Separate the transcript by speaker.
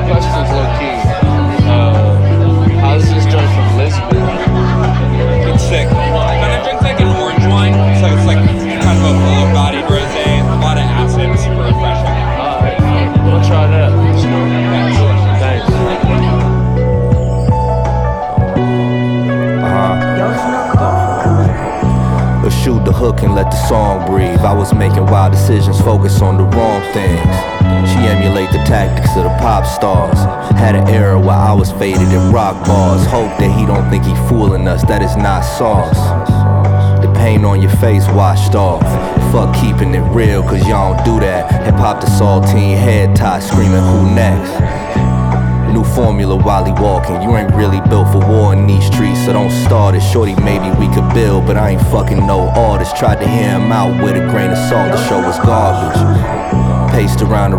Speaker 1: questions low key. How's this joint from Lisbon?
Speaker 2: It's sick. Kind of drinks like an orange wine, so it's like kind of a full-bodied rosé, a lot of acid, super refreshing.
Speaker 1: Alright, we'll try that. Thanks.
Speaker 3: Or shoot the hook and let the song breathe. I was making wild decisions, focus on the wrong things. She emulate the tactics of the pop stars. Had an era where I was faded in rock bars. Hope that he don't think he fooling us, that is not sauce. The pain on your face washed off. Fuck keeping it real, cause y'all don't do that. Hip hop the saltine, head tie, screaming who next. New formula while he walking. You ain't really built for war in these streets, so don't start it. Shorty, maybe we could build, but I ain't fucking no artist. Tried to hear him out with a grain of salt, the show was garbage. Paced around the